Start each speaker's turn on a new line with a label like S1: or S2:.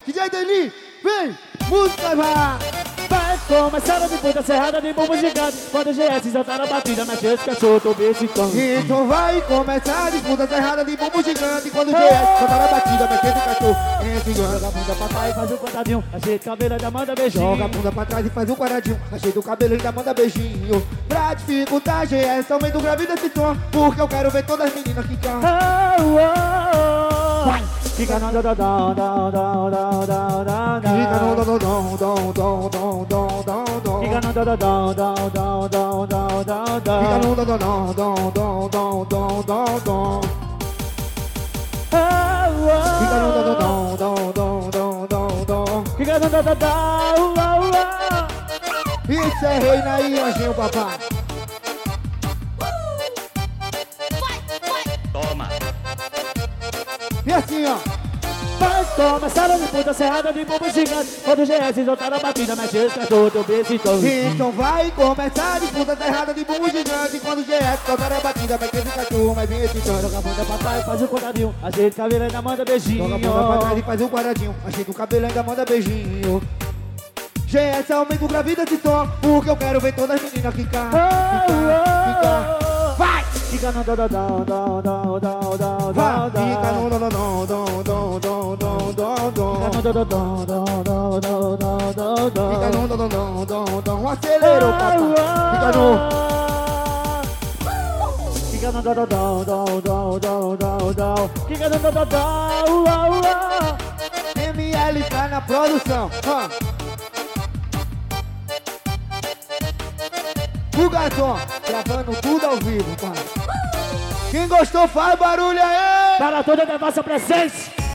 S1: DJ Deli, vem, música vai!
S2: Vai começar a disputa cerrada de bombo gigante. Quando o GS soltar na batida, mexe esse cachorro, tô besicando.
S1: Então vai começar a disputa cerrada de bombo gigante. Quando o GS soltar na batida, mexe esse cachorro,
S2: joga a bunda pra trás e faz o quadradinho. Ajeita o cabelo, ainda manda beijinho.
S1: Joga a bunda pra trás e faz um quadradinho. Ajeita o cabelo, ainda manda beijinho. Pra dificultar, GS, aumenta o grave desse tom, porque eu quero ver todas as meninas que cantam.
S2: Fica no dom, dom, dom, dom, dom, dom, dom.
S1: Fica no dom, dom, dom, dom, dom, dom, dom, dom.
S2: Fica no dom, dom, dom, dom, dom, dom, dom.
S1: Fica no dom, dom, dom, dom, dom, dom, dom, dom. Fica no dom, dom, dom, dom, dom, dom, dom.
S2: Fica no dom, dom, dom.
S1: Isso é reina aí, anjinho, papai.
S2: Toma.
S1: E assim, ó.
S2: Vai começar a disputa cerrada de bombo gigante. Quando o GS soltar a batida, mexe esse cachorro, teu besicão.
S1: Então vai começar a disputa cerrada de bombo gigante. Quando o GS soltar a batida, mexe esse cachorro, mas vem esse cachorro.
S2: Joga a bunda pra trás, faz o quadradinho. Ajeita o cabelo, ainda manda beijinho.
S1: Joga a bunda pra trás e faz um quadradinho. Ajeita o cabelo, ainda manda beijinho. GS aumenta o grave desse som, porque eu quero ver todas as meninas quicar. Vai!
S2: Fica no dom, dom, dom, dom, dom, dom, dom.
S1: Fica no dom, dom, dom, dom, dom, dom, dom, dom.
S2: Fica no dom, dom, dom, dom, dom, dom, dom.
S1: Fica no dom, dom, dom, dom. Acelerou, papai. Fica no...
S2: Fica no dom, dom, dom, dom, dom, dom, dom. Fica no dom, dom,
S1: ML tá na produção. O garçom, gravando tudo ao vivo, pai. Quem gostou faz barulho aí!
S2: Para toda a nossa presença.